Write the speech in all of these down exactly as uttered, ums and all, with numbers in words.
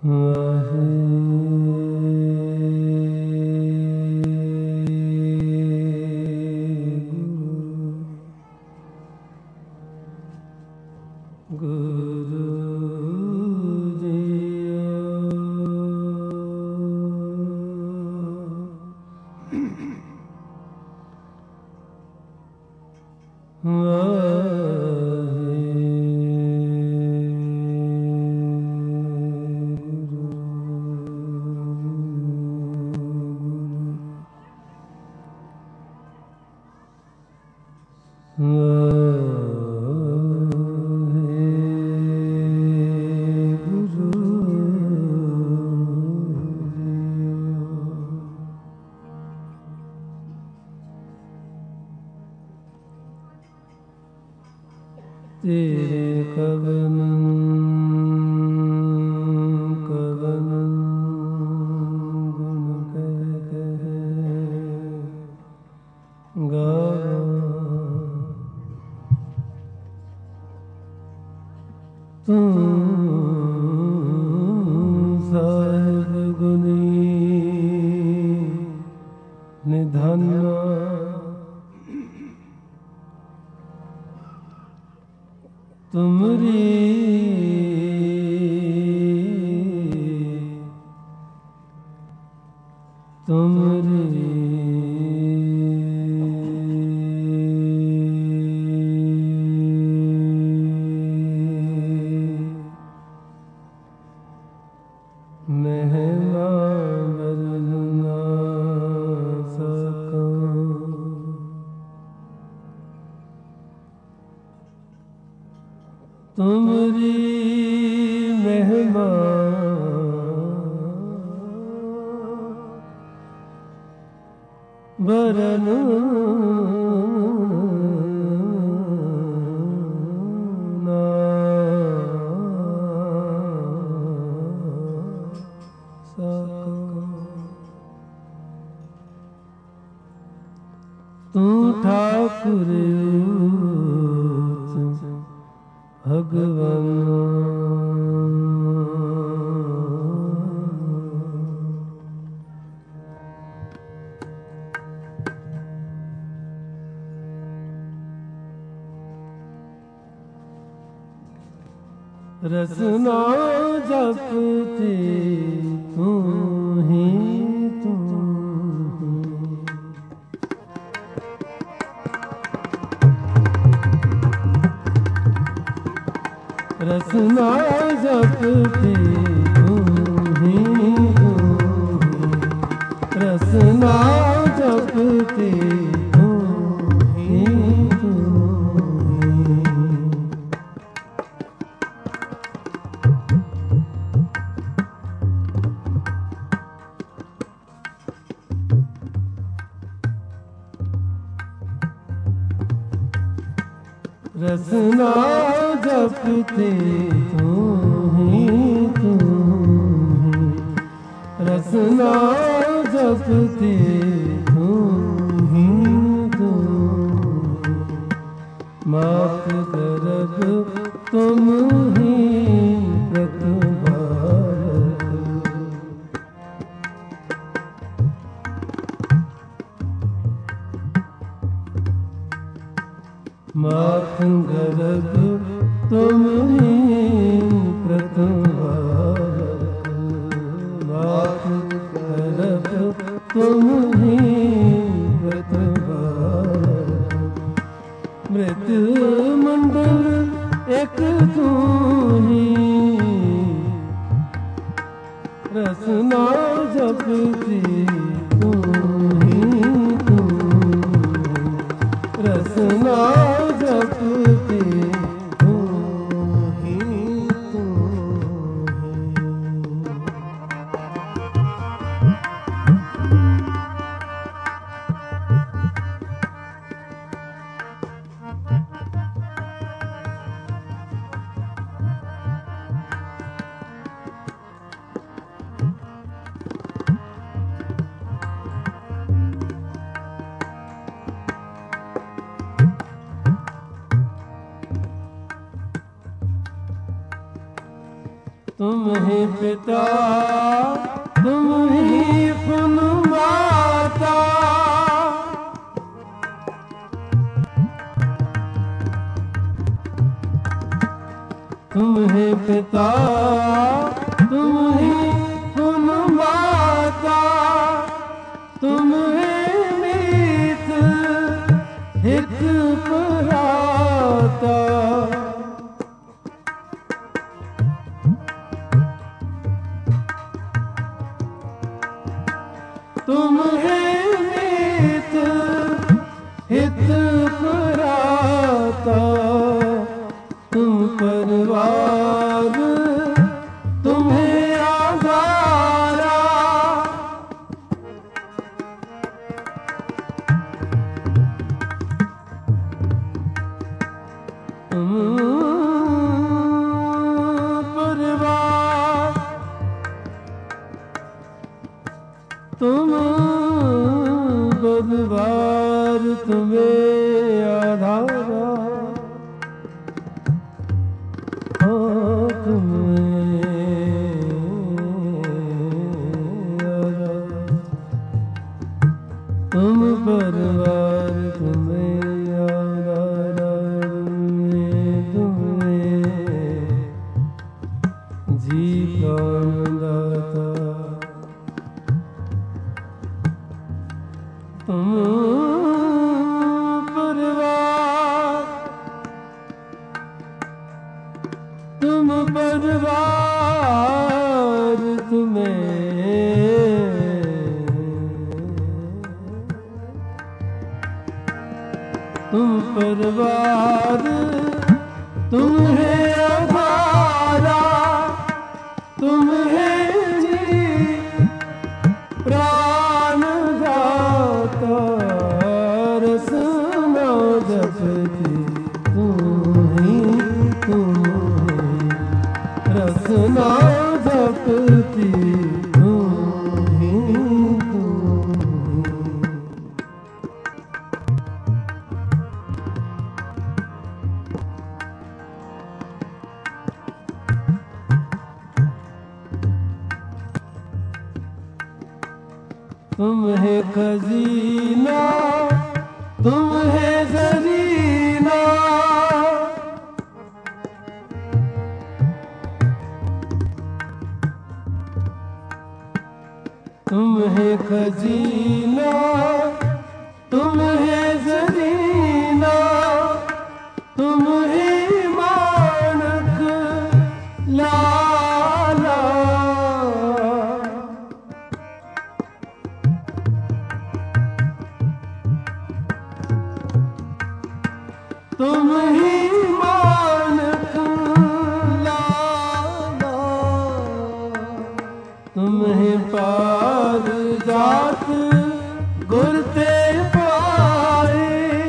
ਤੇਰੇ ਕਵਨ ਕਵਨ ਗੁਣ ਕਹਿ ਕਹਿ ਗਾਵਾਂ ਤੂੰ ਸਾਹਿਬ ਗੁਣੀ ਨਿਧਨ ਤੁਮਰੀ ਤੁਮਰੀ ਮਹਿਮਾ ਵਰਨ ਨਾ ਸਕਾਂ ਤੁਮਰੀ ਮਹਿਮਾ ਵਰਨ ਨਾ ਸਕਾਂ ਤੂੰ ਠਾਕੁਰ ਭਗਵਾਨ ਰਸਨਾ ਜਪਤੀ ਤੂੰ ਹੀ ਤੂੰ ਰਸਨਾ ਜਪਤੀ ਤੂੰ ਹੀ ਤੂੰ ਰਸਨਾ ਜਪਤੀ ਤੂੰ ਹੀ ਤੂੰ ਰਸਨਾ ਜਪਤੇ ਤੂੰ ਹੀ ਤੂੰ ਰਸਨਾ ਜਪਤੇ ਤੂੰ ਹੀ ਤੂੰ ਮਾਤ ਕਰਬ ਤੁਮ ਹੀ ਪ੍ਰਤਿਭਾਰਤ ਮਾਤ ਗਰਭ ਤੁਮ ਹੀ ਪ੍ਰਤਿਭਾਰਤ ਮਾਤ ਗਰਭ ਤੁਮ ਹੀ ਪ੍ਰਤਿਭਾਰਤ ਮ੍ਰਿਤ ਮੰਡਲ ਇੱਕ ਤੂੰ ਹੀ ਰਸਨਾ ਜਪਤੀ ਤੂੰ ਹੀ ਤੂੰ ਰਸਨਾ ਜਪਤੀ ਤੂੰ ਹੀ ਤੂੰ तुम ही पिता तुम ही पुन माता, तुम ही पिता तुम ही पुन माता, तुम ही मीत हित पराता। तुम है मीत हित पराता, तुम परवार तुम्हें आधारा, तुम परवार तुम बदबार तुम्हें आधारा, हो तुम्हें आधारा, तुम बदबार तुम्हें आधारा, तुम्हें जी प्राण दाता। तुम परवार तुम परवार तुम्हें तुम परवार तुम्हें आधारा, तुम्हें जी प्राण दाता। रसना जपती तू ही तू ही, रसना जपती तू ही तू ही। तुम है खजीना तुम है जरीना, तुम है खजीना तुम है जरीना, तुम है मानक लाला, तुम ही मानक लाला, तुम ही पार जात गुर ते पाए,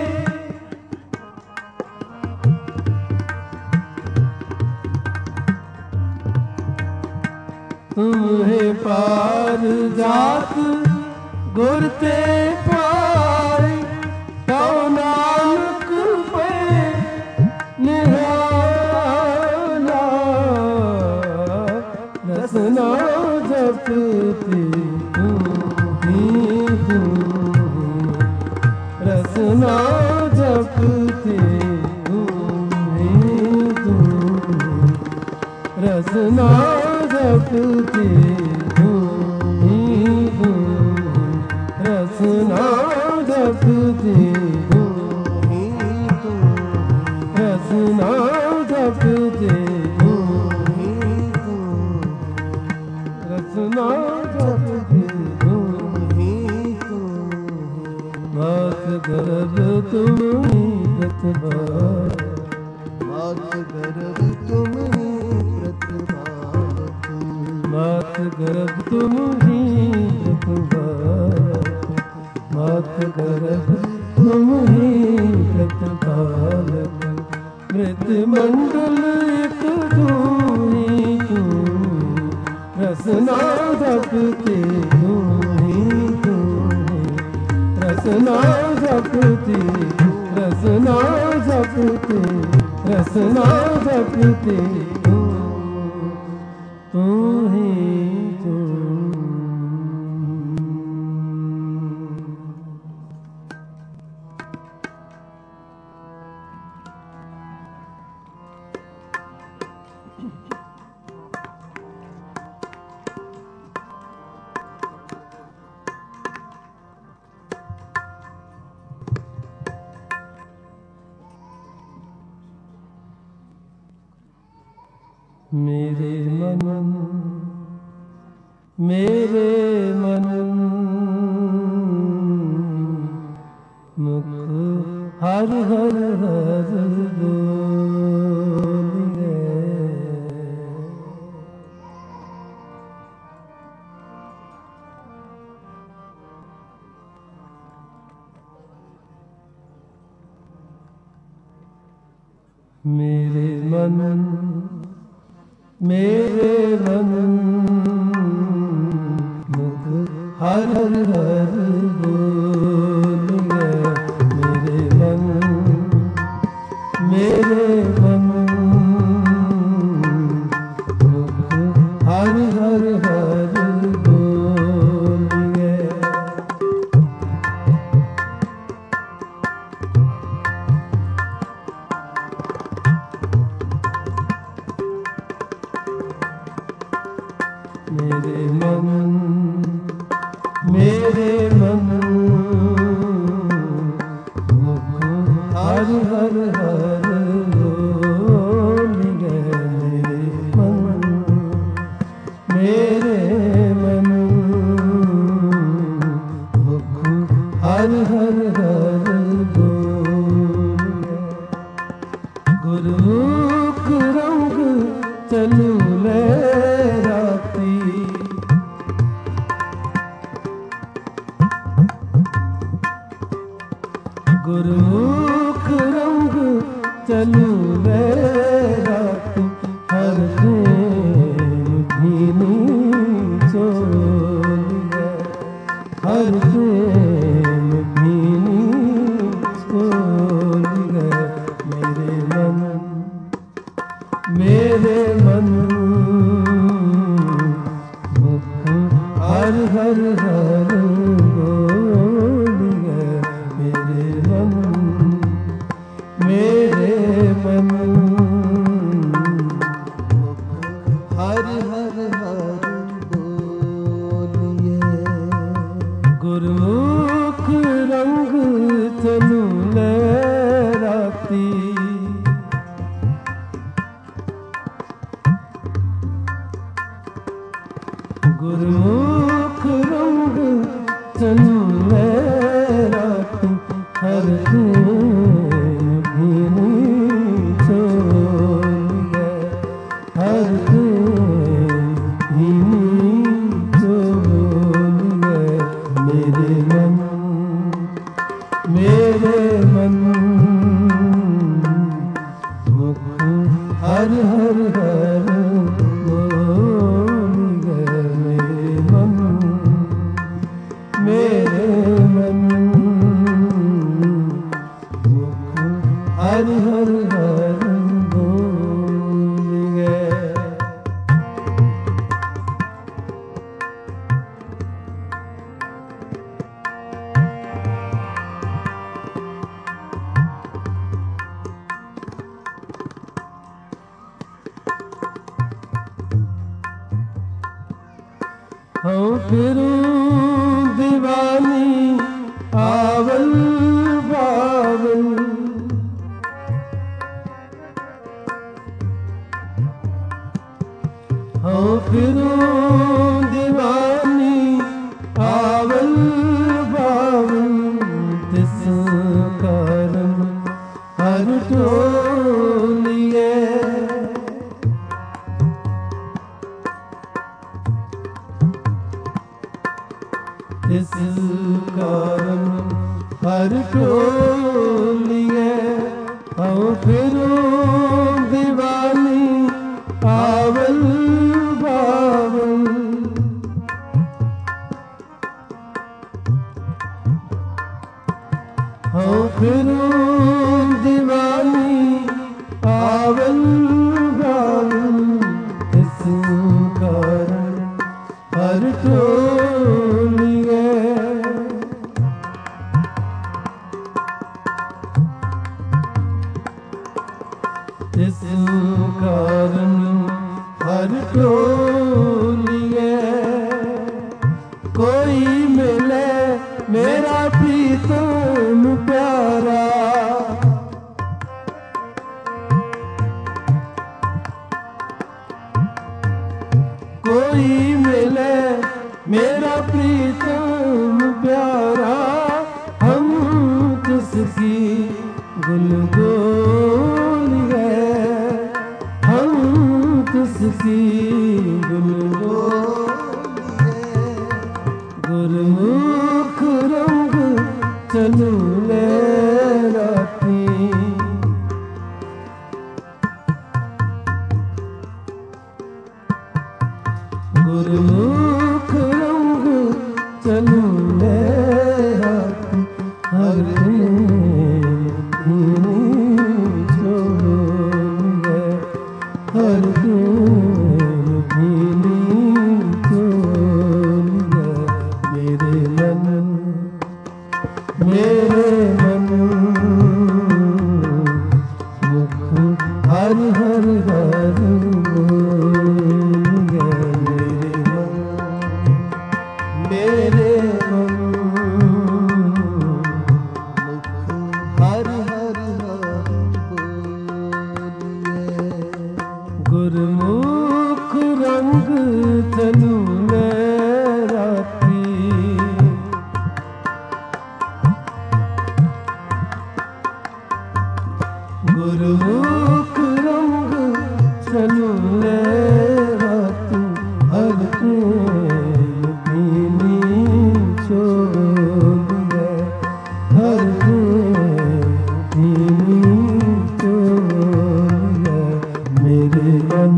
तुम ही पार जात गुर ते पाए। तो नानक पे निराला, रसना जपती तू ही तू ही, रसना जपती तू ही तू ही, रसना जपती तू ही तू ही, रसना जपती तू ही तू ही, रसना जपती तू ही तू ही, रसना जपती तू ही तू ही। मात गर्भ तुम ही प्रतिभात, मात गर्भ तुम ही प्रतिभात, मात गर्भ तुम ही प्रतिभात, मात गर्भ तुम ही प्रतिपालक। मृत मंडल एक तू ही तू, रसना जपते तू ही तू ही, रसना जपते रसना जपते रसना जपते तू। तू ही तू। मेरे मन मेरे मन मुख हर हर हर बोलिए। मेरे मन मेरे मन मुख हर हर हर बोलिए। मेरे मन मेरे मन मुख हर हर हर बोलिए। मेरे मन मेरे मन मुख हर हर हर बोलिए। मेरे मन मेरे मन मुख हर हर हर बोलिए। गुरुमुख रंग चलू ले गुरुमुख रंग चलू रे रात हर प्रेम भीनी चोलिए। हर प्रेम भीनी चोलिए। मेरे मन मेरे मन मुख हर हर हर बोलिए। मेरे मन मेरे मन हर हर हर बोलिए। गुरुमुख रंग चलू ले राती गुरुमुख रंग चलू ले राती हर प्रेम भीनी चोलिए। हर प्रेम भीनी चोलिए। मेरे मन मेरे मन मुख हर हर हर बोलिए। मेरे मन मेरे मन हर हर हर बोलिए। हाँ फिरूं दीवानी आवल बावल। हाँ फिरूं दीवानी आवल बावल। तिस कारण हर टोलिए। तिस कारण हर टोलिए। हाँ फिरूं दीवानी आवल बावल। हाँ फिरूं दीवानी आवल बावल। तिस प्रीतम प्यारा। कोई मिले मेरा प्रीतम प्यारा, हम जिसकी गुलगोल है, हम जिसकी गुलगोल है। गुरमुख रंग चलू ले राती, गुरमुख रंग चलू ले राती। हर हर मेरे मन मेरे मन मुख हर हर हर मेरे मन मुख हर हर हर गुरमुख रंग चलू राती। गुरमुख रंग चलू राती। हर पीली चोल है, हर पीली चोल है। मेरे मन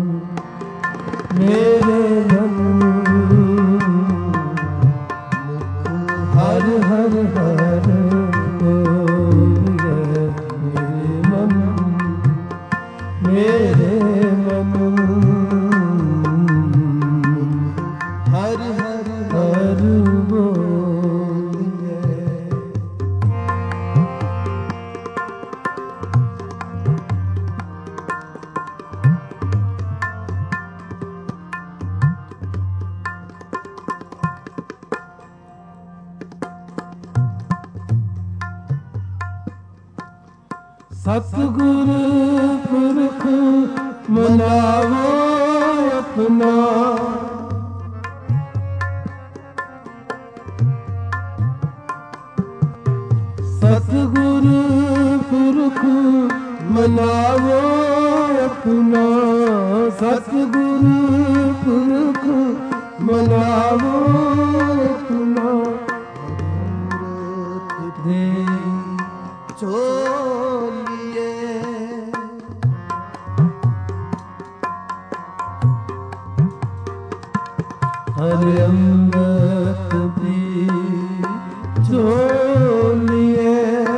मेरे मन हर हर हर बोल है। मेरे मन मेरे मन हर हर हर बोल है। सतगुरु पुरख मनावो अपना, सतगुरु पुरख मनावो अपना, सतगुरु पुरख मनावो अपना। दे चोलिए हर अमृत दी चोलिए,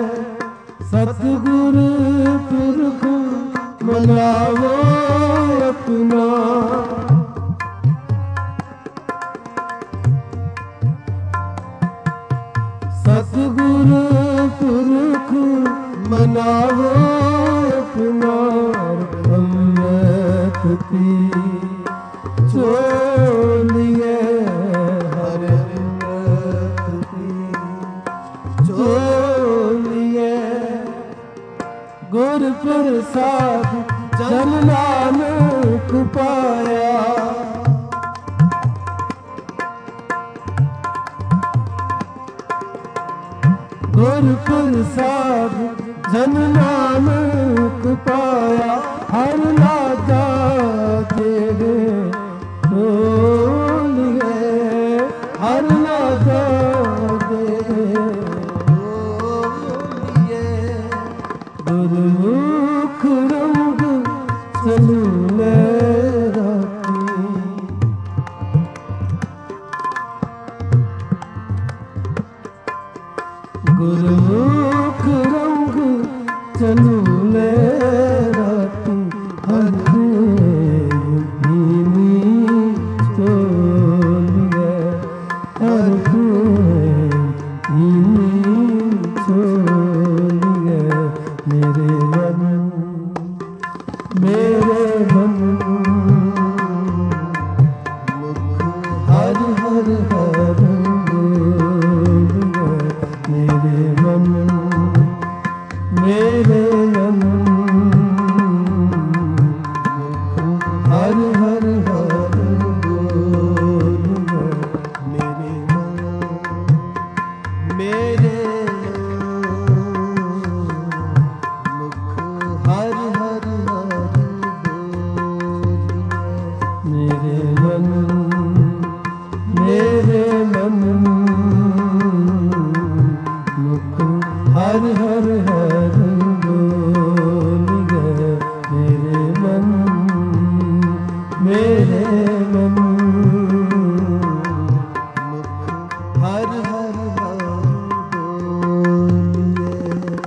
सतगुरु पुरख मनावो अपना। सतगुरु पुरख मनावो अपना। अमृत की चोलिए हर अमृत की चोलिए। गुर प्रसाद जन नानक पाया, गुर प्रसाद जन नानक पाया। हर लाजा तेरे बोल है, हर लाजा तेरे बोल है। गुरमुख रंग चलू राती, गुरमुख रंग चलू राती। हर पीली चोल है, हर पीली चोल है। मेरे मन मेरे मन मुख हर हर हर बोल है। मुख हर हर हर बोल गए मेरे मन मेरे मन हर हर हर बोलिए।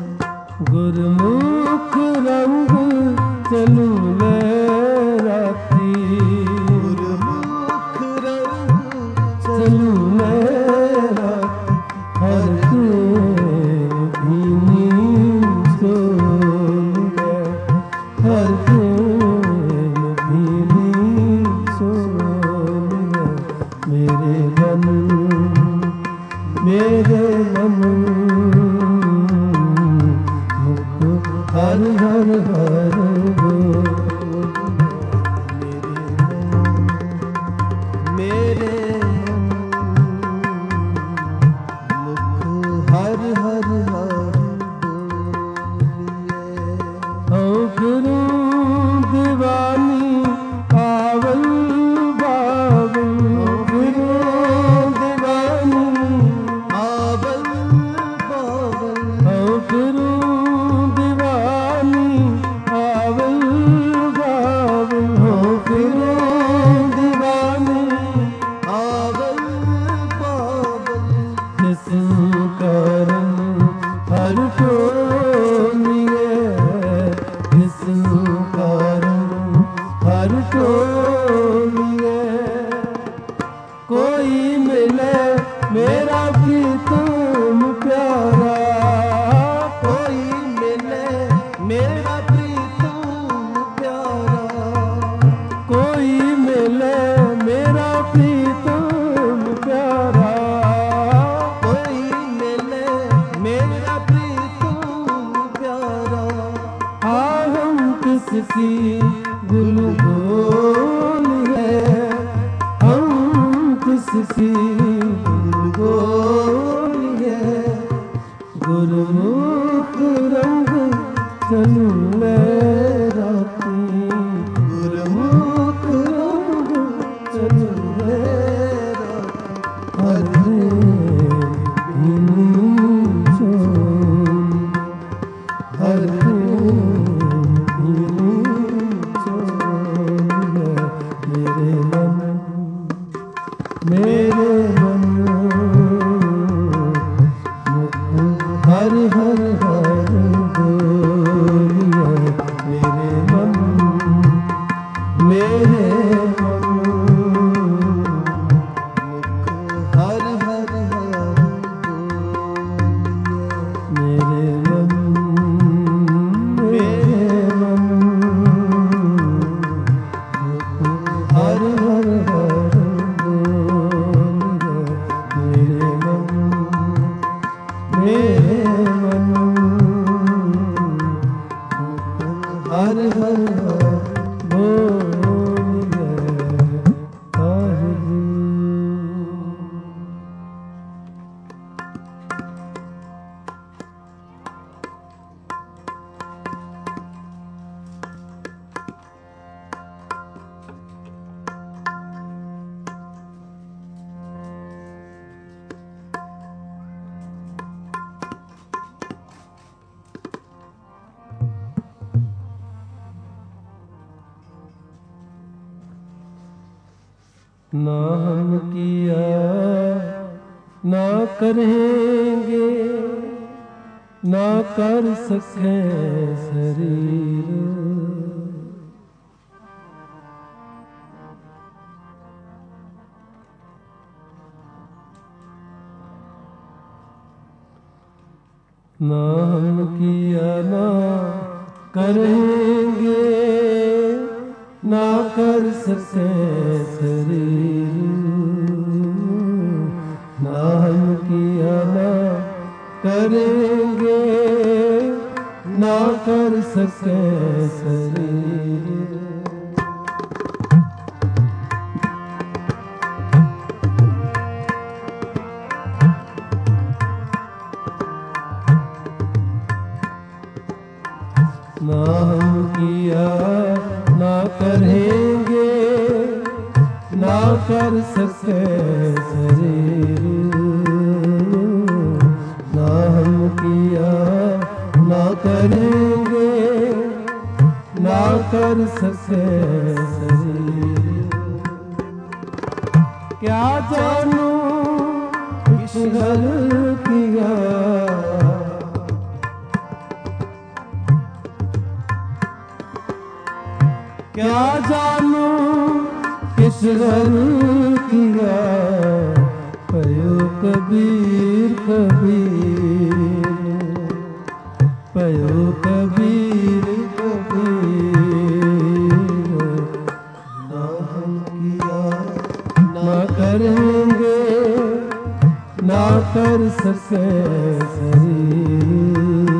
गुरमुख रंग चलू लहराती गुरमुख रंग चलू लहराती हर के भीनी सोल गए हर के भीनी सोल गए मेरे मन मेरे मन मुख हर हर हर बोल मेरे मुख हर हर हर बोलिए। ओ गुरु दीवानी आवल बावल गुरु दीवानी आवल बावल ओ गुरु दीवानी आवल बावल हो गुरु दीवानी आवल बावल जिस कारण हर टोलिए जिस कारण हर टोलिए कोई मिले मेरा प्रीतम प्यारा कोई मिले मेरा प्रीतम प्यारा कोई मिले मेरा प्रीतम प्यारा कोई मिले मेरा प्रीतम प्यारा। हाँ हम किसकी गुलगोल है हम किसकी गुलगोल है गुरमुख रंग चलू लहराती गुरमुख रंग चलू लहराती हर भीनी सोल हर भीनी सोल मेरे मन मेरे मन मुख हर हर हर बोलिए मेरे मन मेरे मन हर हर हर बोलिए। मेरे मन मेरे मन हर हर हर बोलिए मेरे मन मेरे मन हर हर हर बोलिए हरि। ना हम किया ना करेंगे ना कर सके शरीर ना हम किया ना करेंगे ना कर सके शरीर ना हम किया ना करेंगे ना कर सके शरीर ना हम किया ना करेंगे ना कर सके शरीर ना हम किया ना करेंगे, ना कर सके शरीर। क्या जानू किस घर किया, क्या जानू किस घर किया, पयो कबीर कबीर, पयो कबीर कबीर। ना हम किया ना करेंगे, ना कर सके शरीर।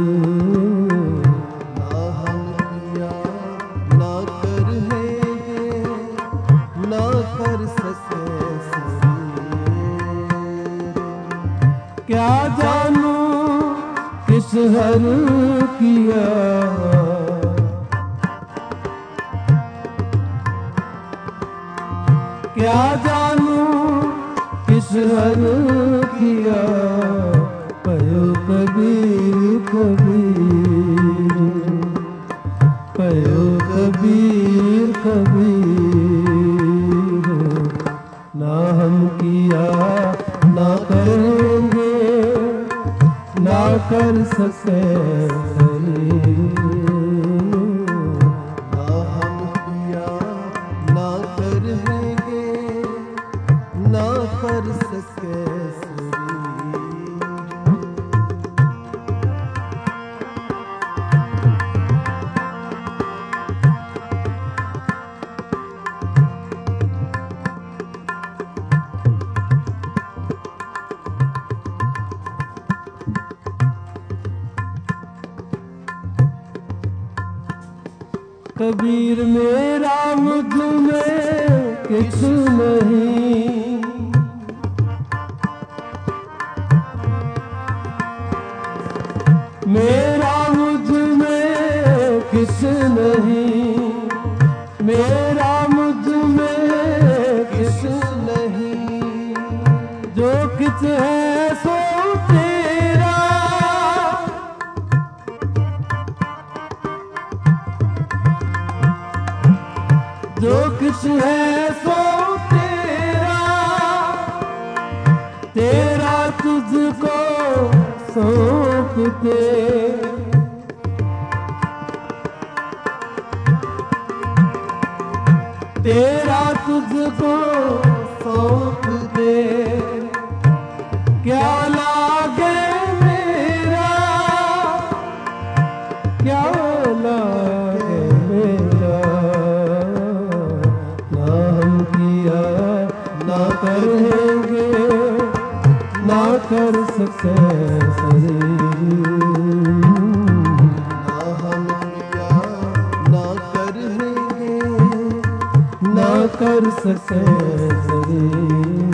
ना हम किया ना करेंगे, ना कर सके शरीर। क्या जानू किस हर किया, क्या जानू किस हर किया, पयो कबीर कबीर, पयो कबीर कबीर। ना हम किया ना करेंगे, ना कर सके शरीर। ना हम किया ना करेंगे, ना कर सके शरीर। कबीर मेरा मुझ में किछ नहीं, मेरा मुझ में किछ नहीं, मेरा मुझ में किछ नहीं। जो किछ है सो तेरा, जो कुछ है सो तेरा, तेरा तुझको सौंप दे। तेरा तुझको सौंप दे, क्या लागे मेरा, क्या लागे मेरा। ना हम किया ना करेंगे, ना कर सके शरीर। ना हम किया ना करेंगे, ना कर सके शरीर।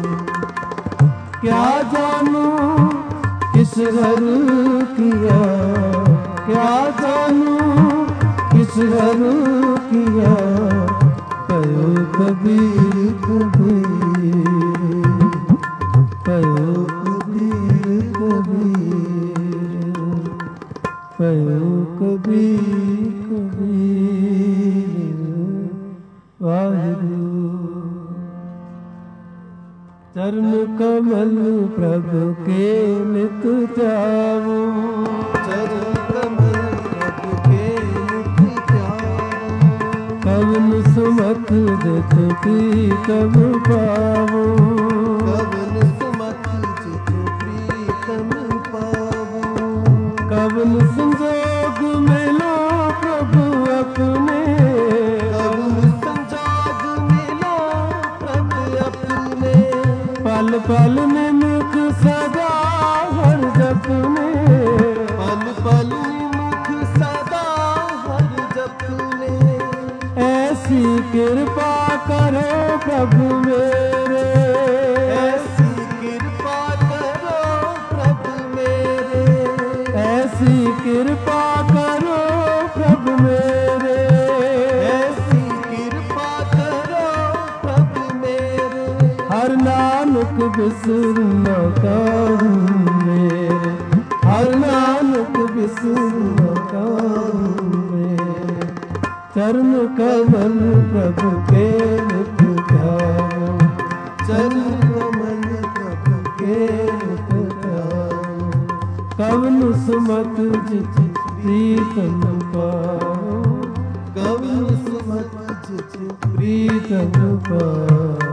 क्या जानू किस घर किया, क्या जानू किस घर किया, पयो कबीर कबीर, पयो कबीर कबीर, पयो कबीर कबीर। वाहिगुरु। चरण कमल प्रभु के नित जाऊं, चरण कमल प्रभु के नित ध्यान। कवन सुमत जति कब पाऊं, कवन सुमत प्रीतम पाऊं। कवन संजोग मिलो प्रभु अपने, कवन संजोग मिलो प्रभु अपने। पल पल निमुख सदा हर जपने, पल पल मुख सदा हर जपने। ऐसी कृपा करो प्रभु मेरे, ऐसी कृपा करो प्रभु मेरे। ऐसी कृपा करो प्रभु मेरे। ऐसी कृपा करो प्रभु मेरे। हर नानक बिसर न कहूँ मेरे, प्रभु के नित ध्यान, चरण कमल प्रभु के नित ध्यान। कवन सुमत जित प्रीतम पाओ, कवन सुमत जित प्रीतम पाओ।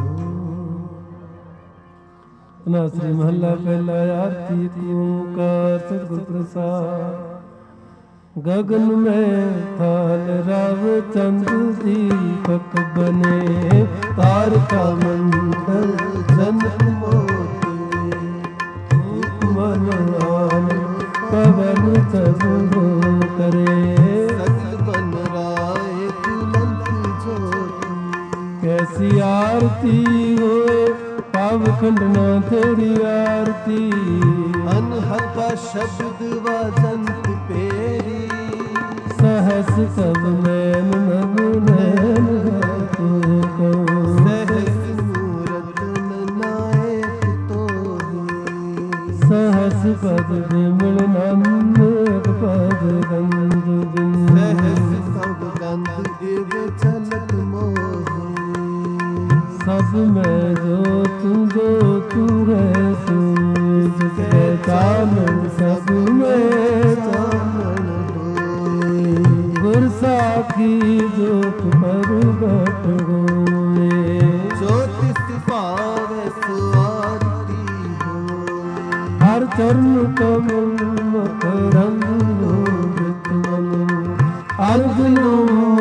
नासरी महला पहला आरती तू ओंकार सतगुर प्रसाद। गगन में थाल राव चंद दीपक बने, तारका मंडल जनक मोती। मन आनंद पवन सब हो करे, सकल बन राय तुलंत ज्योति। कैसी आरती होए पाव खंडना तेरी आरती। अनहता शब्द वजंत पेरी, सहस सब नैन नभ नैन तुझको, सहस मूरत नायक तोही। सहस पद विमल नंद पद गंध बिंद, सहस सब गंध दिव झलक मोही। सब में जो तू जो तू है सोई, जिसके चानन सब में चानन होए। गुर साखी जोत प्रगट होए, ज्योतिष पावे सो आरती होए। हर चरण कमल मकरंद लोभित मन, अर्जुनो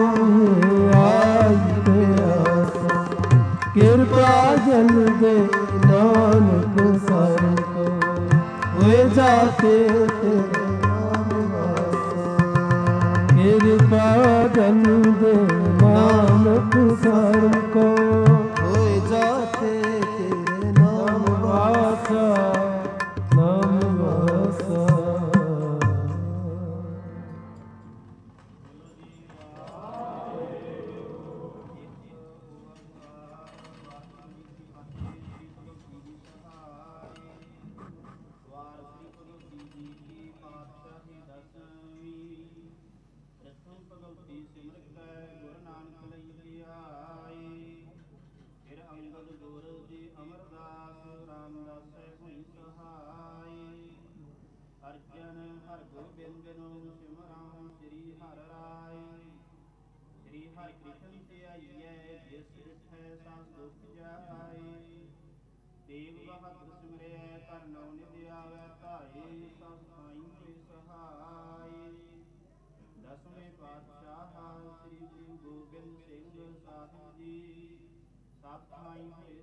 आज ते आसा। कृपा जन दे नानक सर को, हुए जाते तेरे नाम वासा। कृपा जन दे नानक सर को, होए जाते तेरे नाम वासा नाम वासा। ਅਰਜਨ ਹਰ ਗੋਬਿੰਦ ਨੂੰ ਸਿਮਰਾਂ ਸ੍ਰੀ ਹਰਿ ਰਾਏ। ਸ੍ਰੀ ਹਰਿ ਕ੍ਰਿਸ਼ਨ ਧਿਆਈਐ, ਜਿਸ ਡਿਠੈ ਸਭ ਦੁਖ ਜਾਏ। ਤੇਗ ਬਹਾਦਰ ਸਿਮਰਿਐ, ਧਰ ਨਉ ਨਿਧਿ ਆਵੈ ਧਾਏ। ਸਭ ਥਾਈ ਹੋਏ ਸਹਾਏ। ਦਸਵੇਂ ਪਾਤਸ਼ਾਹ ਸ੍ਰੀ ਗੁਰੂ ਗੋਬਿੰਦ ਸਿੰਘ ਸਾਹਿਬ ਜੀ, ਸਭ ਥਾਈ ਹੋਏ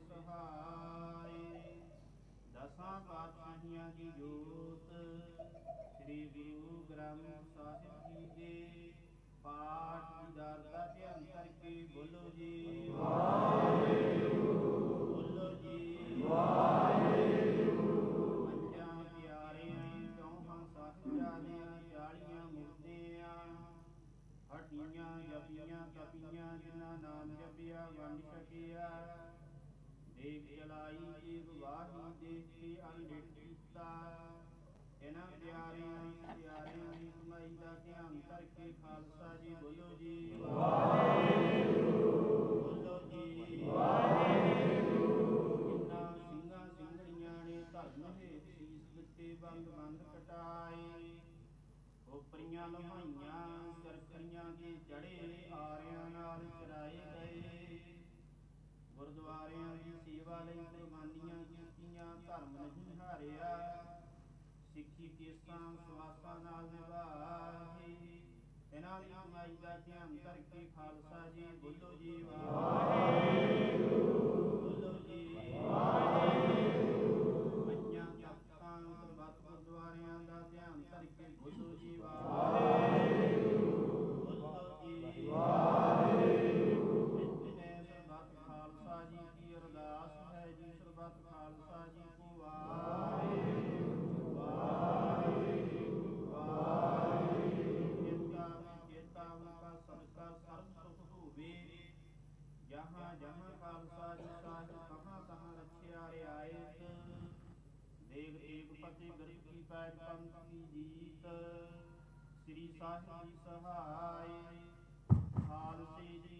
ਸਹਾਏ। ਦਸਾਂ ਪਾਤਸ਼ਾਹੀਆਂ ਦੀ ਜੋਤ ਸ੍ਰੀ ਗੁਰੂ ਗ੍ਰੰਥ ਸਾਹਿਬ ਜੀ ਦੇ ਪਾਠ ਦੀਦਾਰ ਦਾ ਧਿਆਨ ਕਰਕੇ ਬੋਲੋ ਜੀ ਵਾਹਿਗੁਰੂ, ਬੋਲੋ ਜੀ ਵਾਹਿਗੁਰੂ। ਪੰਜਾਂ ਪਿਆਰਿਆਂ ਚੌਹਾਂ ਸਾਹਿਬਜ਼ਾਦਿਆਂ ਚਾਲੀਆਂ ਮੁਕਤਿਆਂ, ਹਟੀਆਂ ਜਪੀਆਂ ਤਪੀਆਂ, ਜਿਨ੍ਹਾਂ ਨਾਮ ਜਪਿਆ ਵੰਡ ਛਕਿਆ। ਦੇਖ ਚਲਾਈ ਜੀ ਗਵਾਹੀ, ਦੇਖ ਕੇ ਅਣਡਿਠ ਕੀਤਾ। ਇਹਨਾਂ ਪਿਆਰਿਆਂ ਪਿਆਰਿਆਂ ਦੀ ਕਮਾਈ ਦਾ ਧਿਆਨ ਕਰਕੇ ਖਾਲਸਾ ਜੀ ਬੋਲੋ ਜੀ ਵਾਹਿਗੁਰੂ, ਬੋਲੋ ਜੀ ਵਾਹਿਗੁਰੂ। ਜਿਨ੍ਹਾਂ ਸਿੰਘਾਂ ਸਿੰਘਣੀਆਂ ਨੇ ਧਰਮ ਹੇਠ ਸੀਸ ਦਿੱਤੇ, ਬੰਦ ਬੰਦ ਕਟਾਏ। ਖੋਪਰੀਆਂ ਲੁਹਾਈਆਂ, ਸਰਖੜੀਆਂ ਦੇ ਚੜੇ, ਆਰਿਆਂ ਨਾਲ ਚਰਾਏ ਗਏ। ਗੁਰਦੁਆਰਿਆਂ ਦੀ ਸੇਵਾ ਲਈ ਕੁਰਬਾਨੀਆਂ ਕੀਤੀਆਂ, ਧਰਮ ਨਹੀਂ ਹਾਰਿਆ। ਸਿੱਖੀ ਕੇਸਾਂ ਸਵਾਸਾਂ ਨਾਲ ਨਿਭਾਏ। ਇਹਨਾਂ ਦੀ ਕਮਾਈ ਦਾ ਧਿਆਨ ਕਰਕੇ ਖਾਲਸਾ ਜੀ ਬੋਲੋ ਜੀ ਵਾਹਿਗੁਰੂ, ਬੋਲੋ ਜੀ ਵਾਹਿਗੁਰੂ। ਪੰਜਾਂ ਤਖਤਾਂ ਸਰਬੱਤ ਗੁਰਦੁਆਰਿਆਂ ਦਾ ਧਿਆਨ ਕਰਕੇ ਬੋਲੋ ਜੀ ਵਾਹਿਗੁਰੂ, ਬੋਲੋ ਜੀ ਵਾਹਿਗੁਰੂ। ਸਰਬੱਤ ਖਾਲਸਾ ਜੀ ਕੀ ਅਰਦਾਸ ਹੈ ਜੀ, ਸਰਬੱਤ ਖਾਲਸਾ ਜੀ ਕੋ ਵਾਹਿਗੁਰੂ ਵਾਹਿਗੁਰੂ ਵਾਹਿਗੁਰੂ। ਚੇਤਾ ਚੇਤਾ ਉਨਕਾ ਸਦਕਾ ਸਰਬ ਸੁਖ ਹੋਵੇ। ਜਹਾਂ ਜਹਾਂ ਖਾਲਸਾ ਜੀ ਸਾਹਿਬ, ਕਹਾਂ ਕਹਾਂ ਰਖਿਆ ਰਿਆਇਤ। ਦੇਗ ਤੇਗ ਫਤਿਹ ਗੁਰ ਕੀ ਪੈਜ ਪੰਥ ਕੀ ਜੀਤ। ਸ੍ਰੀ ਸਾਹਿਬ ਜੀ ਸਹਾਇ, ਖਾਲਸੇ ਜੀ ਕੇ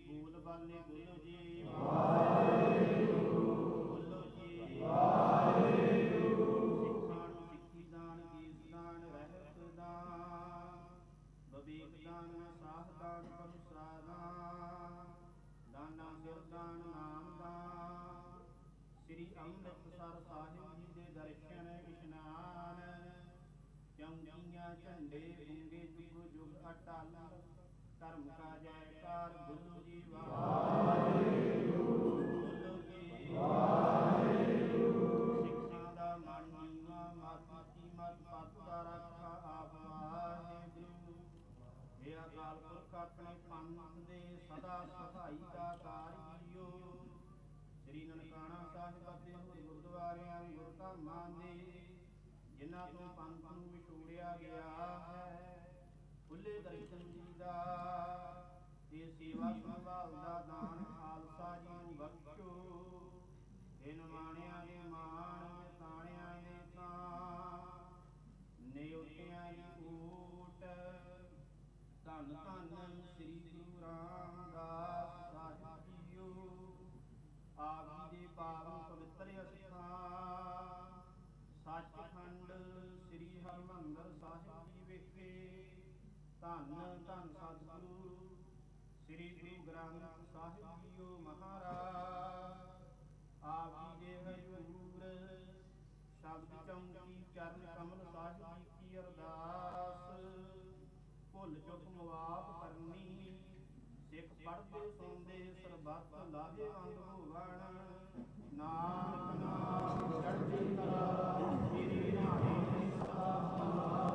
ਫੂਲ ਬਾਲੇ ਬੋਲੋ ਜੀ ਵਾਹਿਗੁਰੂ, ਬੋਲੋ ਜੀ ਵਾਹਿਗੁਰੂ। ਸਿੱਖਾਂ ਨੂੰ ਸਿੱਖੀ ਦਾਨ, ਕੀਸ ਦਾਨ, ਰਹਿਤ ਦਾਨ, ਬਵੇਕ ਦਾਨ, ਸਾਹ ਦਾਨ, ਪਰਸਾ ਦਾਨ, ਦਾਨਾ ਸਿਰ ਦਾਨ, ਨਾਮ ਦਾਨ। ਸ੍ਰੀ ਅੰਮ੍ਰਿਤਸਰ ਸਾਹਿਬ ਜੀ ਦੇ ਦਰਸ਼ਨ ਇਸ਼ਨਾਨ, ਚੌਂਕੀਆਂ ਝੰਡੇ ਗੁੰਗੇ ਜੁਗ ਜੁਗ ਅਟਲ, ਧਰਮ ਕਾ ਜੈਕਾਰ ਬੋਲੋ ਜੀ ਵਾਹਿਗੁਰੂ, ਬੋਲੋ ਜੀ ਵਾਹਿਗੁਰੂ। ਸਿੱਖਾਂ ਦਾ ਮਨ ਨੀਵਾਂ, ਮਤ ਮਤ ਪਤ ਦਾ ਰਾਖਾ ਆਪ ਵਾਹਿਗੁਰੂ। ਇਹ ਅਕਾਲ ਪੁਰਖ ਆਪਣੇ ਪੰਥ ਦੇ ਸਦਾ ਸਹਾਈ ਦਾ ਕਾਰ ਜੀਓ। ਸ੍ਰੀ ਨਨਕਾਣਾ ਸਾਹਿਬ ਅਤੇ ਹੋਰ ਗੁਰਦੁਆਰਿਆਂ ਗੁਰਧਾਮਾਂ ਦੇ ਜਿਨ੍ਹਾਂ ਤੋਂ ਪੰਥ ਨੂੰ ਵਿਛੋੜਿਆ ਗਿਆ ਹੈ, ਖੁੱਲੇ ਦਰਸ਼ਨ ਜੀ ਦਾ ਤੇ ਸੇਵਾ ਸੰਭਾਲ ਦਾ ਦਾਨ ਖਾਲਸਾ ਜੀ ਨੂੰ ਬਖਸ਼ੋ। ਇਹ ਨਿਮਾਣਿਆਂ ਦੇ ਮਾਣ, ਤਾਣਿਆਂ ਦੇ ਤਾਂ, ਨਿਉਤਿਆਂ ਦੀ ਓਟ। ਧੰਨ ਧੰਨ ਸ੍ਰੀ ਗੁਰੂ ਰਾਮਦਾਸ ਸਾਹਿਬ ਜੀਓ। ਆਪ ਜੀ ਦੇ ਪਾਵਨ ਪਵਿੱਤਰ ਅਸਥਾਨ ਸੱਚਖੰਡ ਸ੍ਰੀ ਹਰਿਮੰਦਰ ਸਾਹਿਬ ਜੀ ਵਿਖੇ ਧੰਨ ਧੰਨ ਸਤਿਗੁਰੂ ਸ੍ਰੀ ਗੁਰੂ ਗ੍ਰੰਥ ਸਾਹਿਬ ਜੀਓ ਮਹਾਰਾਜ। ਆਪ ਜੀ ਦੇ ਹਜ਼ੂਰ ਸ਼ਬਦ ਚੌਂਕੀ ਚਰਨ ਕਮਲ ਸਾਹਿਬ ਜੀ ਕੀ ਅਰਦਾਸ। ਭੁੱਲ ਚੁੱਕ ਮੁਆਫ ਕਰਨੀ, ਸਿੱਖ ਪੜ੍ਹਦੇ ਸੁਣਦੇ ਸਰਬੱਤ ਲਾਹੇਵੰਦ ਹੋਵਣ। ਨਾਨਕ ਨਾਮ ਚੜ੍ਹਦੀ ਕਲਾ ਮੇਰੀ ਨਾਹੀ ਸਦਾ।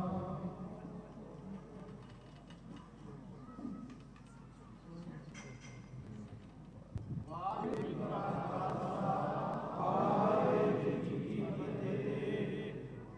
ਵਾਹਿਗੁਰੂ ਜੀ ਕਾ ਖਾਲਸਾ, ਵਾਹਿਗੁਰੂ ਜੀ ਕੀ ਫਤਿਹ।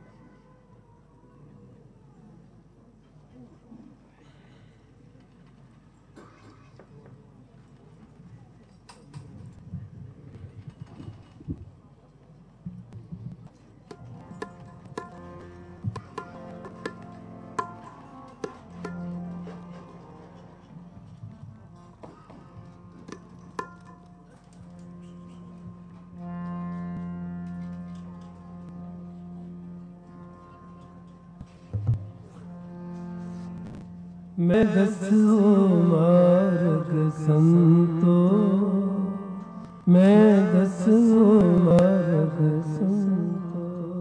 मैं दसो मार्ग संतो, मैं दसो मार्ग संतो।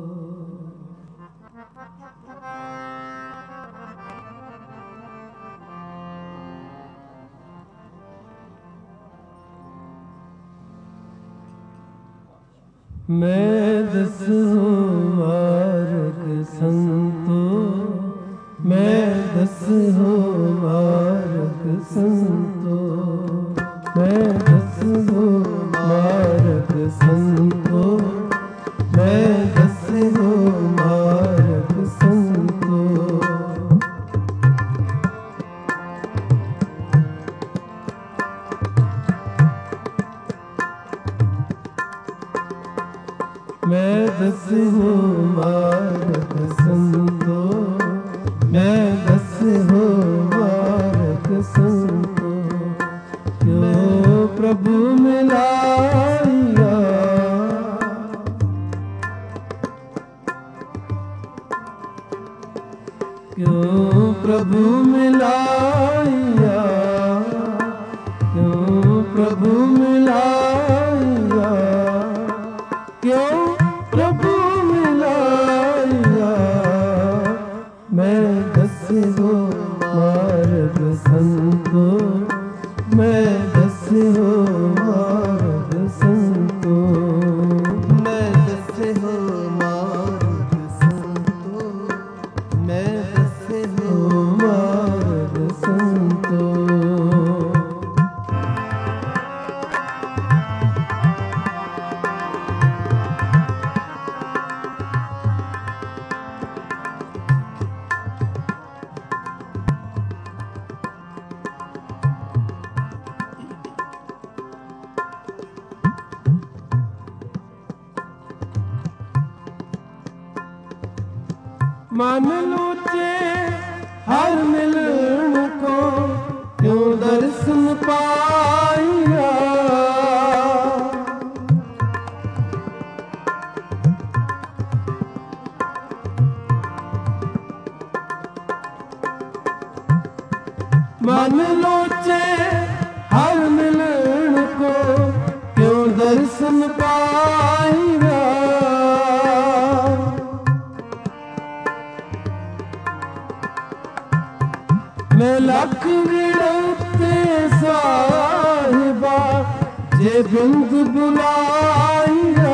मैं दसो मार्ग संतो, मैं दसो मार्ग संतो, मैं दसो मार्ग संतो, मैं दसो मार्ग संतो। मैं दसो मार्ग संतो, मैं दसो मार्ग संतो। क्यों प्रभु मिलाया, क्यों प्रभु मिलाया, क्यों प्रभु मिलाया, क्यों प्रभु मिलाया। मैं दसो मार्ग संतो, मैं दसो मार्ग संतो, मैं दसो मार्ग संतो, मैं दसो मार्ग संतो। मन लूचे हर मिलन को, क्यों दर्शन पा मन लोचे हर मिलन को, क्यों दर्शन पाएगा। मैं लख विड़ते साहिबा, जे बिंद बुलाएगा।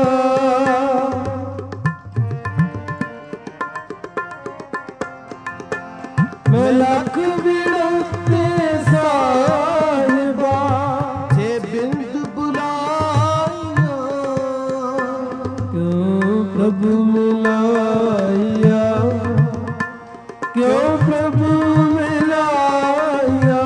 मैं लख विड़ते साहिबा, जे बिंद बुलाया। क्यों प्रभु मिलाया, क्यों प्रभु मिलाया,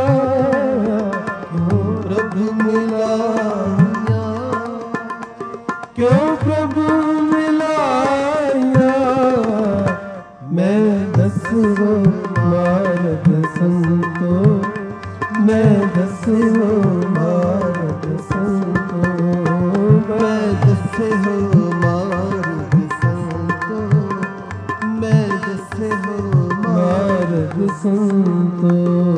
क्यों प्रभु मिलाया। क्यों प्रभु मिलाया। मैं दसो मार्ग संतो, मैं दसो मार्ग संतो, मैं दसे हो मार्ग संतो, मैं दसे हो मार्ग संतो।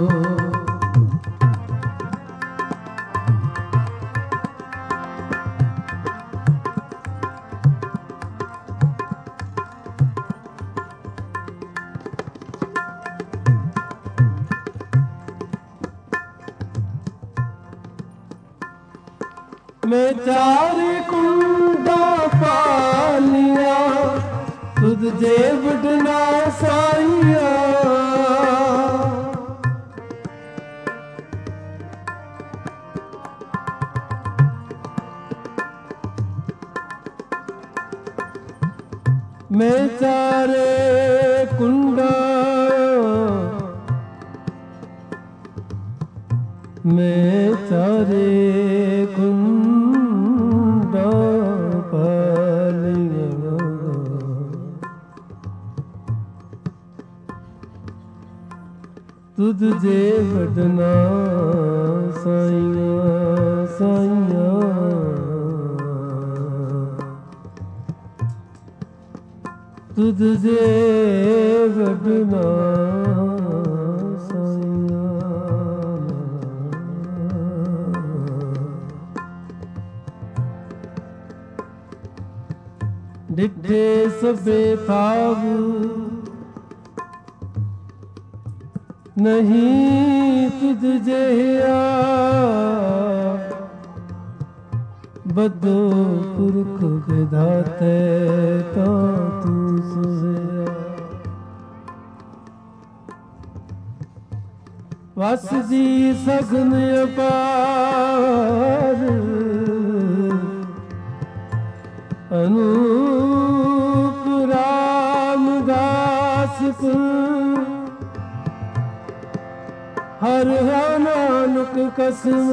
मैं चार कुंडा पालिया, तुझ जे बडना साइया। मैं चारे कुंडा, मैं चारे कुंडा पालिया। तुझ जे बडना साइया साइया। तुझ जे बडना साइया। डिठे सबे थाव नहीं तुझ जहिया। बदो पुरख विधाते ता तू सुझिया। वस जी सघन अपार, अनूप रामदास को। हर हा नानक कसम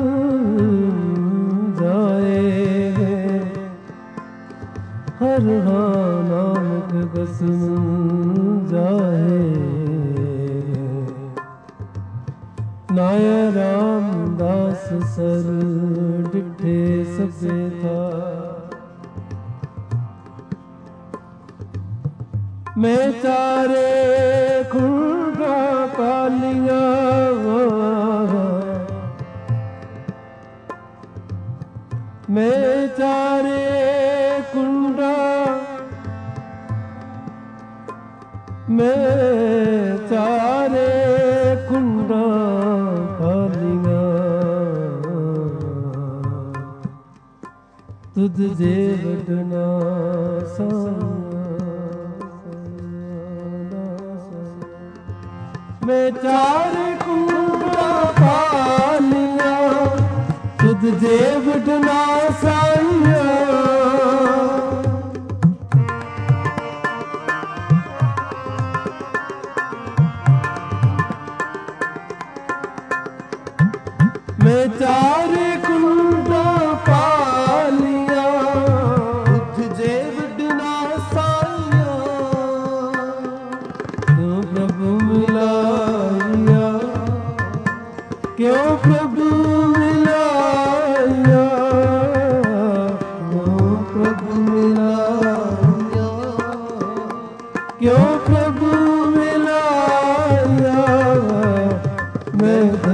जाए, हर हा नानक कसम जाए। नाया रामदास सर डिठे सबे था। मैं चारे खुंडा पालिया। मैं चारे कुंडा, मैं चारे कुंडा पालिया। तुझ जे बडना साया। मैं चार कुंडा पालिया, तुझ जे बडना साइया। मैं चार कुंडा पालिया, तुझ जे बडना साइया। क्यों प्रभु मिलाया, क्यों प्रभु मिलाया, क्यों प्रभु मिलाया, क्यों प्रभु मिलाया।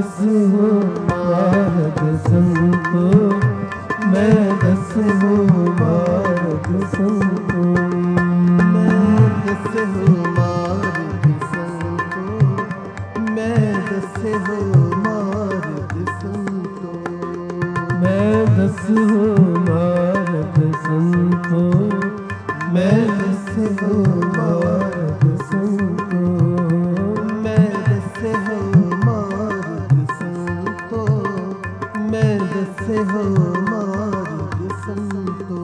दसहु मार्ग संतो, मैं दसहु मार्ग संतो, मैं दसहु मार्ग संतो, मैं दसहु मार्ग संतो, मैं दसहु मार्ग संतो, मैं दसहु मार्ग संतो, मैं दसहु मार्ग संतो, मैं दसहु मार्ग संतो।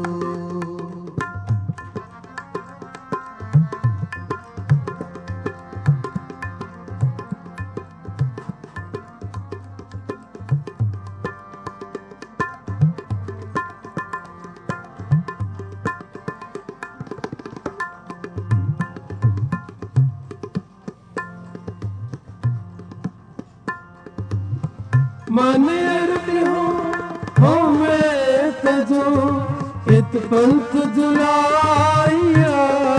मन अर्पि हो हो मैं तजो, इत पंथ जुलाइया,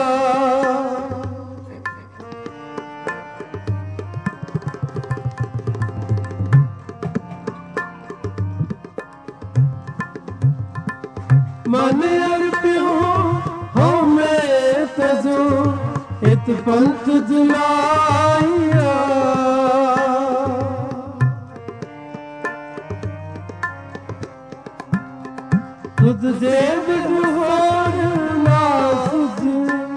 मन अर्पि हो हो मैं तजो, इत पंथ जुलाइया, तुझ जे बिनु होर ना सुझे,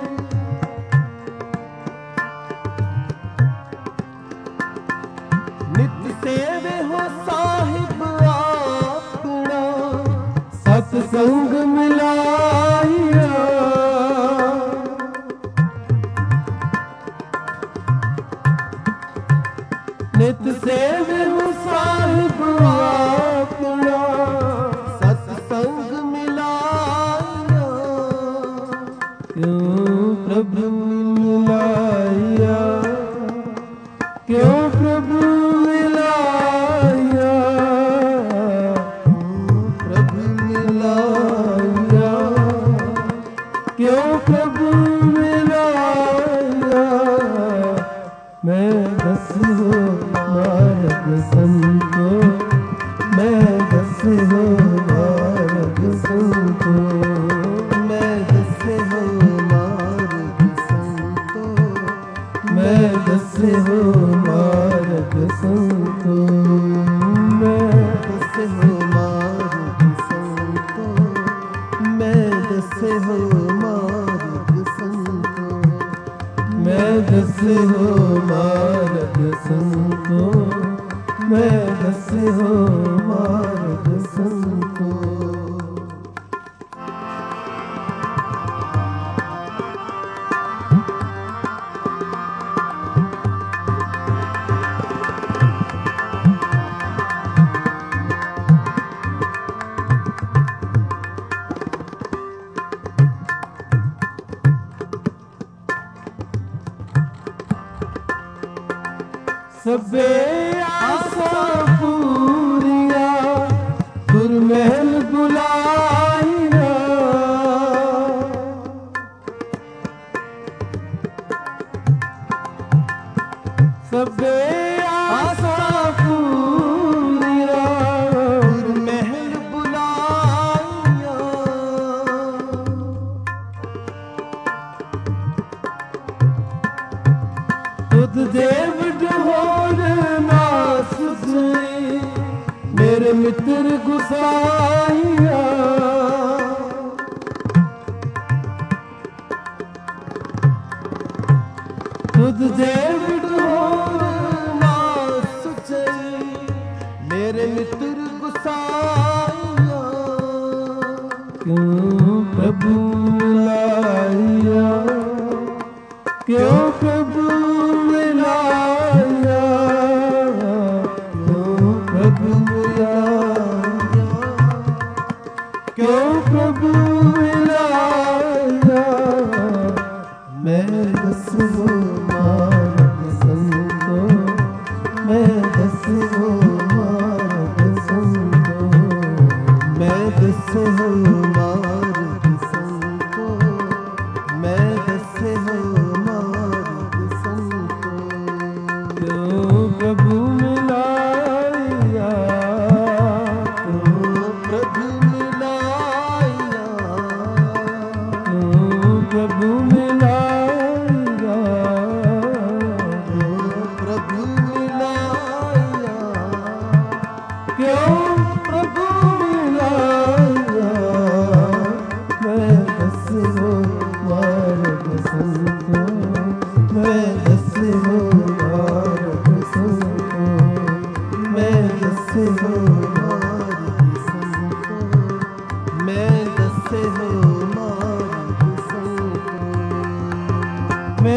नित सेवे हो साहिब अपना, सतसंग मिलाइया, नित सेवे हो साहिब अपना, सत्संग मिलाया, क्यों प्रभु मिलाया, क्यों प्रभु मिलाया, प्रभु मिलाया, क्यों प्रभु मिलाया, मैं दसहु मार्ग संतो, मैं दसहु मार्ग संतो, मैं दसहु मार्ग संतो, मैं दसहु मार्ग संतो, मैं दसहु मार्ग संतो, मैं दसहु मार्ग संतो, मैं दसहु मार्ग संतो, मैं दसहु मार्ग संतो। सबे आसा पूरिया, गुरमहल बुलाइया, सबे आसा पूरिया, महल बुलाया, तुझ देव ढोर ना सुझे, मेरे मित्र गुसाइया, तुझ देव ढोर ना सुचे, मेरे मित्र गुसाया, क्यों प्रभु मिलाया, क्यों प्रभु मिलाया, क्यों प्रभु मिलाया, क्यों प्रभु मिलाया, मैं दसहु मार्ग संतो, मैं दसहु मार्ग संतो, मैं दसहु मार्ग संतो, मैं दसहु मार्ग संतो, क्यों प्रभु मिलाया,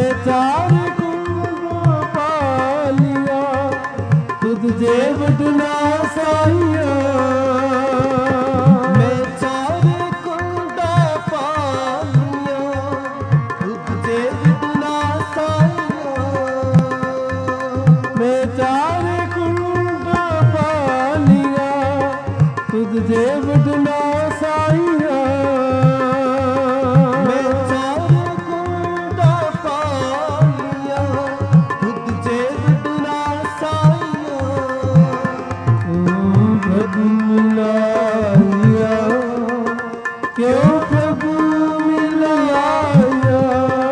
मैं चार कुंड पालिया तुझ जे बदना साइया मैं चार कुंड पालिया तुझ जे बदना साइया मैं चार कुंड पालिया तुझ जे बदना साइया मैं चार कुंड पालिया तुझ जे बदना साइया प्रभु मिलाया क्यों प्रभु मिलाया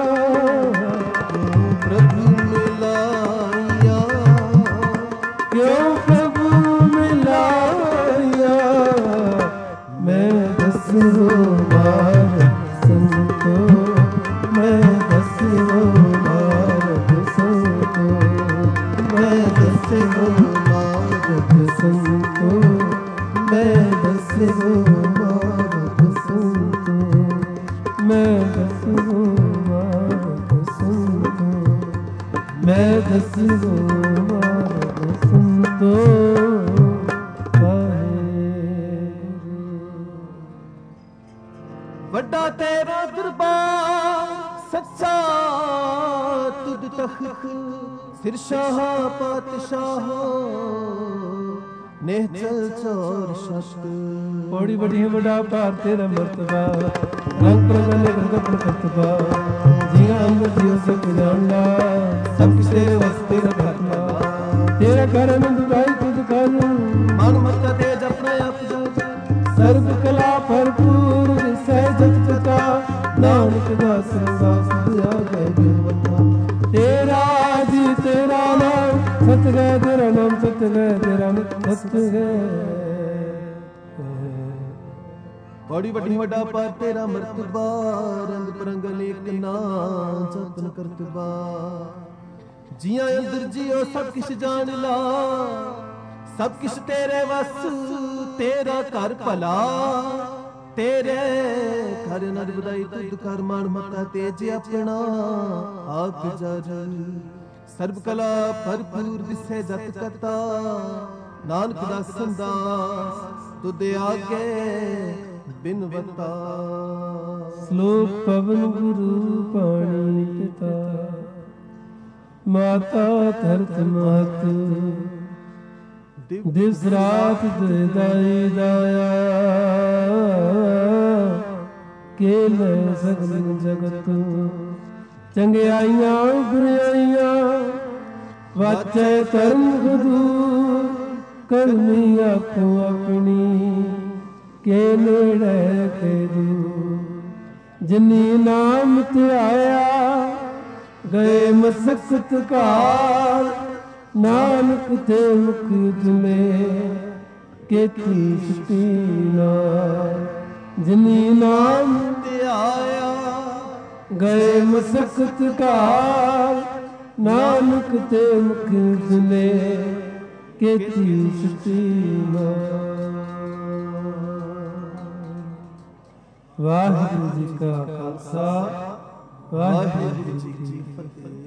प्रभु मिलाया क्यों प्रभु मिलाया मैं दसो भारत संतो मैं दसो भारत संतो मैं दसो भारत संतो मैं दसो भारत संतो मैं दसो भारत संतो मैं दसो भारत संतो ਵੱਡਾ ਤੇਰਾ ਦਰਬਾਰ ਸੱਚਾ ਤੁਧ ਤਖਤ ਸਿਰ ਸ਼ਾਹ ਪਾਤਸ਼ਾਹ ਨੇਹ ਚਲ ਚੋਰ ਸ਼ਤ बड़ी बड़ी बड़ा पार तेरा मर्तबा रंग प्रगले प्रगट करतबा जिया अंग जियो सब जानला सब कुछ तेरे वास्ते रखना तेरा घर में दुबाई तुझ कर ਮਨ ਮਤ ਤੇਜ ਆਪਣਾ ਆਪ ਜਾ सर्व कला भरपूर सहजत पिता नानक दास रंगास दिया गए गुरवता तेरा जी तेरा नाम सत गए तेरा नाम सत गए तेरा नाम सत गए ਬੜੀ ਵੱਡੀ ਵੱਡਾ ਪਰ ਤੇਰਾ ਮਰਤਬਾ ਰੰਗ ਬਰੰਗ ਅਨੇਕ ਨਾਂ ਜਪਨ ਕਰਤਬਾ ਜੀਆਂ ਅੰਦਰ ਜੀਓ ਸਭ ਕਿਛ ਜਾਣ ਲਾ ਸਭ ਕਿਛ ਤੇਰੇ ਵਸ ਤੇਰਾ ਘਰ ਭਲਾ ਤੇਰੇ ਘਰ ਨਰ ਵਧਾਈ ਤੁਧ ਕਰ ਮਾਨ ਮਤਾ ਤੇਜ ਆਪਣਾ ਆਪ ਜਰ ਸਰਬ ਕਲਾ ਭਰਪੂਰ ਦਿਸੇ ਜਤ ਕਤਾ ਨਾਨਕ ਦਾ ਸੰਦਾਸ ਤੁਧ ਆਗੇ ਬਿਨਵਤਾ श्लोक पवन गुरु पाणी पिता माता धरत मात दिवस रात दाई दाया केल सगल जगत चंगियाइयां बुराइयां वाचे धर्म हदूर करनी आखो अपनी के नेड़े के दूर जिनी नाम ते आया गए मसकत काल नानक ते मुख जुले केती सुटीना जिनी नाम ਤੇ ਆਇਆ गए मसकत काल नानक ते मुख जुले केती सुटीना वाहिगुरु जी का खालसा वाहिगुरु जी की फतेह।